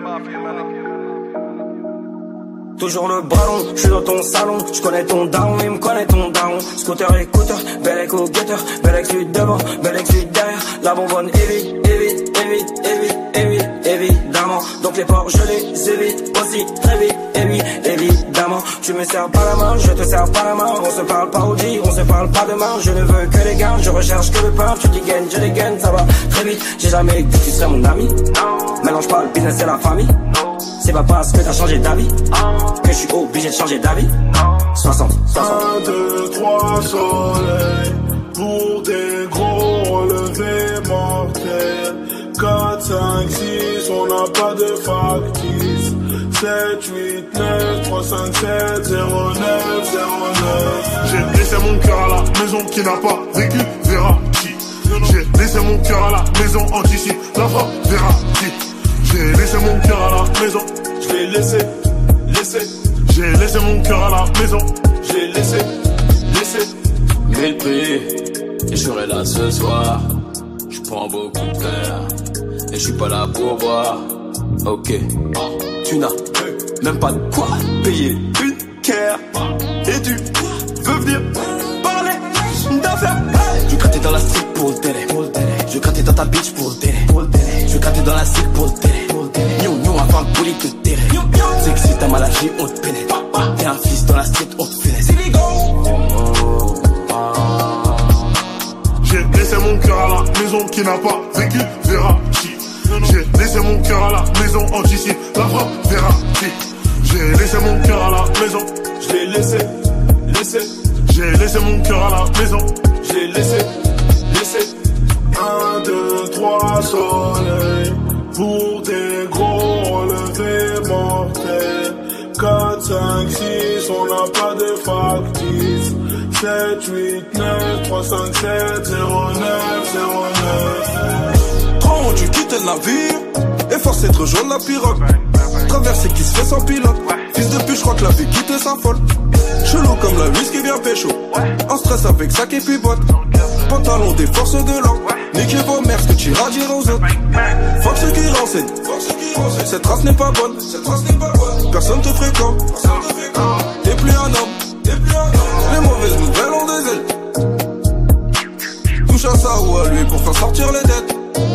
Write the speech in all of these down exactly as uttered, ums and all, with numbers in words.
Toujours le ballon, je suis dans ton salon, je connais ton down, il me connaît ton down. Scooter écouteur, bel écho guetteur, bel ex lui devant, bel ex lui derrière. La bonbonne évite, évite, évite, évite, évite, évidemment. Donc les porcs je les évite aussi très vite, évite, évidemment. Tu me sers pas la main, je te sers pas la main. On se parle pas au dit, on se parle pas demain. Je ne veux que les gains, je recherche que le pain. Tu dégaines, je dégaine, ça va très vite. J'ai jamais dit que tu serais mon ami. Mélange pas le business et la famille. C'est pas parce que t'as changé d'avis que je suis obligé de changer d'avis. soixante, soixante. un, deux, trois soleils pour des gros relevés mortels. quatre, cinq, six, on n'a pas de factice. sept, huit, neuf, trois, cinq, sept, zéro, neuf, zéro, neuf. J'ai laissé mon cœur à la maison qui n'a pas vécu, verra qui. J'ai laissé mon cœur à la maison, anticipe la frappe, verra qui. J'ai laissé mon cœur à la maison, je l'ai laissé, laissé. J'ai laissé mon cœur à la maison, je l'ai laissé, laissé. Mille prix, et je serai là ce soir. Je prends beaucoup de verre, et je suis pas là pour boire. Ok, tu n'as même pas de quoi payer une care. Et tu veux venir parler d'affaires. Je grattais dans la street pour le télé. Je grattais dans ta bitch pour le télé. Je grattais dans la street pour le télé. Yo, yo, avant le poli te terre. C'est que si t'as mal agi, on te pénètre. T'es un fils dans la street, on te finesse. J'ai laissé mon cœur à la maison qui n'a pas vécu, verra qui. J'ai laissé mon cœur à la maison, anticipe la frappe, verra qui. J'ai laissé mon cœur à la maison, je l'ai laissé, laissé. J'ai laissé mon cœur à la maison, je l'ai laissé, laissé. un, deux, trois soleils pour des gros relevés mortels. quatre, cinq, six, on n'a pas de factice. sept, huit, neuf, trois, cinq, sept, zéro, neuf, zéro, neuf. Trop tu quittes le navire et forcé de rejoindre la pirogue. Traversée qui se fait sans pilote. Fils de pute, je crois que la vie quitte s'affole. Chelou comme la whisky bien pécho. En stress avec sac et puis boîte. Pantalon des forces de l'ordre. Niquez vos mères, ce que tu iras dire aux autres. Fuck ceux qui renseignent. Cette race n'est pas bonne. Personne te fréquente. T'es plus un homme. Les mauvaises nouvelles ont des ailes. Touche à ça ou à lui pour faire sortir les dettes.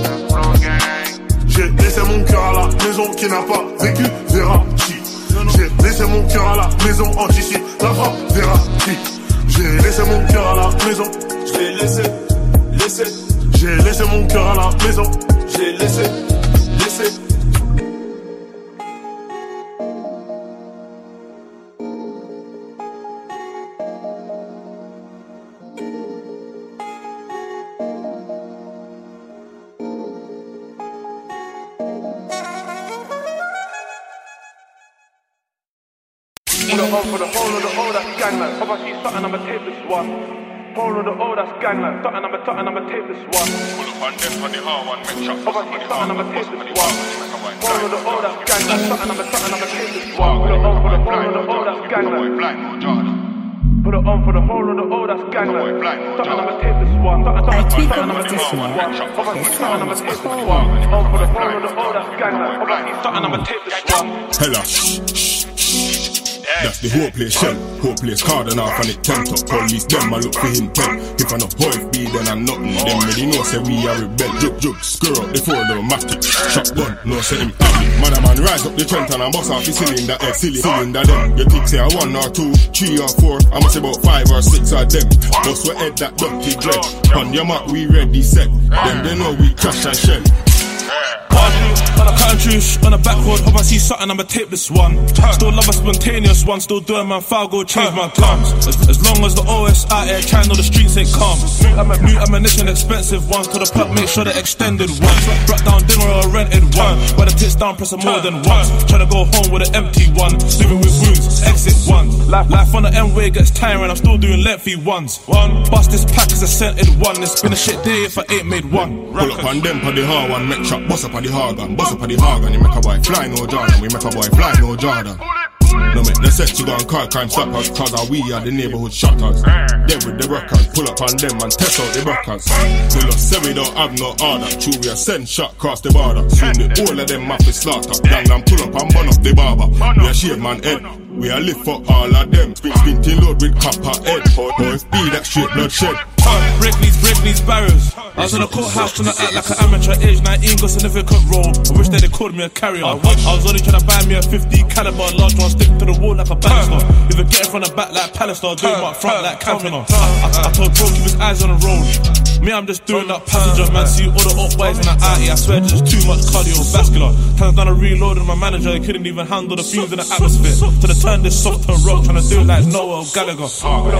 J'ai laissé mon cœur à la maison qui n'a pas vécu, verra qui. J'ai laissé mon cœur à la maison, anticipe la frappe, verra qui. J'ai laissé mon cœur à la maison, je l'ai laissé, laissé. J'ai laissé mon cœur à la maison, je l'ai laissé, laissé. For the, for the whole of the old that's gangland. If I see something, I'ma take this one. Whole of the old that's gangland. Something, I'ma something, I'ma take this one. If I see something, I'ma take this one. Whole of the old that's gangland. Something, I'ma something, I'ma take this one. Put it on for the whole of the old that's gangland. Put it on for the whole of the old that's gangland. Something, I'ma take this one. Something, I'ma take this one. If I see something, I'ma take this one. On for the whole of the old that's gangland. If I see something, I'ma take this one. Hella shh, shh, shh. That's the whole place shell, whole place carding off and it tent up. Police them I look for him ten. If I know how it be then I'm nothing. Them really know say we are rebel. Jug jug, screw up the four door matic. Shotgun, no say him happy. Mother man rise up the trend and I bust off the cylinder head. Silly cylinder them. You think say I one or two, three or four. I must say about five or six of them. Bust we head that dirty dread. On your mark we ready set. Them they know we crash and shell. On a country, on a back road, hope I see something, I'ma take this one. Still love a spontaneous one, still doing my foul, go change my plans. As, as long as the O S out here, trying know the streets ain't calm. New ammunition, expensive ones, to the plug, make sure the extended ones. Brought down dinner or a rented one, where the tits down, pressing more than once. Tryna go home with an empty one, living with wounds, exit one. Life, life on the M-way gets tiring, I'm still doing lengthy ones. One, bust this pack is a scented one, it's been a shit day if I ain't made one. Pull up on them for the hard one, make shot, bust up on the hard gun, bust up on the hard gun, you make a boy fly no Jordan, we make a boy fly no Jordan. No make no sense to go and call crime stoppers, cause our we are the neighborhood shutters. Them with the rockers, pull up on them and test out the rockers. Till us say we don't have no order, true we are send shot across the border. Soon the whole of them have to slaughter. Gangnam pull up and burn up the barber. We are shave man head, we are live for all of them. Spin spin till load with copper head. O F B that straight bloodshed. Uh, break these, break these barriers. I was in a courthouse trying to act like an amateur. Age nineteen, got significant role. I wish they called me a carrier. I was only trying to buy me a fifty caliber, large one, stick to the wall like a banister. If it get in from the back like Pallister, do it up front like Cantona. I, I, I told bro keep his eyes on the road. Me, I'm just doing that passenger, man. See all the up boys in the I I swear just too much cardiovascular. Times done a reload and my manager, he couldn't even handle the fumes in the atmosphere. So they turned this soft to rock, trying to do it like Noel Gallagher.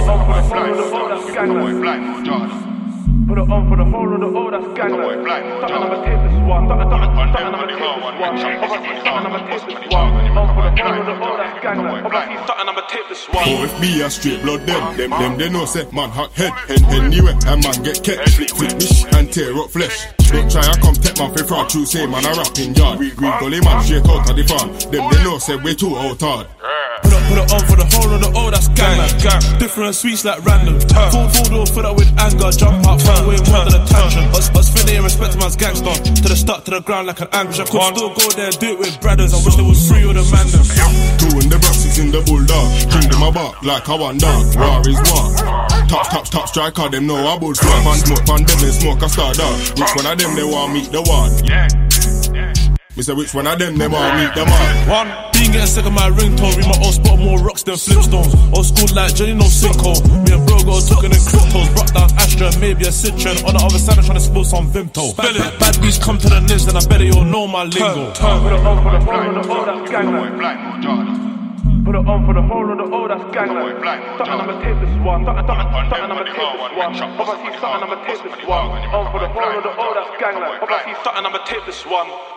Put it on for the whole of the old, that's gangland. Something I'ma take this one. Something I'ma take this one. Something I'ma take this one. On for the whole of the old, that's gangland. Something I'ma take this one. O F B a straight blood them. Them them they know say man hot head. Hen anyway a man get kept. Flip flip mish and tear up flesh. Don't try and come take man for fraud. True say man a rapping yard. We we gully man straight out of the farm. Them they know say we too out hard. Put it, put it on for the whole of the old, that's gangland. Different sweets like random. Full full door, fill up with anger. Jump up, run away more than a tantrum. Us, us finna and respect man's gangster. To the start, to the ground like an ambush. I could still go there and do it with brothers. I wish there was three of the man them. Two in the box, six in the bulldog. King them a bark like a one dog. War is war. Top, top, top striker, them know I bull smoke. Man smoke, man them they smoke a star dog. Which one of them they want meet the one? Yeah. Me say which one of them they want meet the man? One. Been getting sick of my ringtone. Read my old spot more rocks than Flintstones. Old school like Jenny, no sinkhole. Me and bro got talking in cryptos. Brought down Astra, maybe a Citroen. On the other side I'm trying to spill some Vimto. Bad, bad, bad beats come to the nibs, then I bet you all know my lingo. Put it on for the whole of the old, that's gangland. Put it on for the whole of the old, that's gangland. Something I'ma take this one. Something I'ma take this one. Obviously something I'ma take this one. On for the whole of the old, that's gangland. Obviously something I'ma take this one.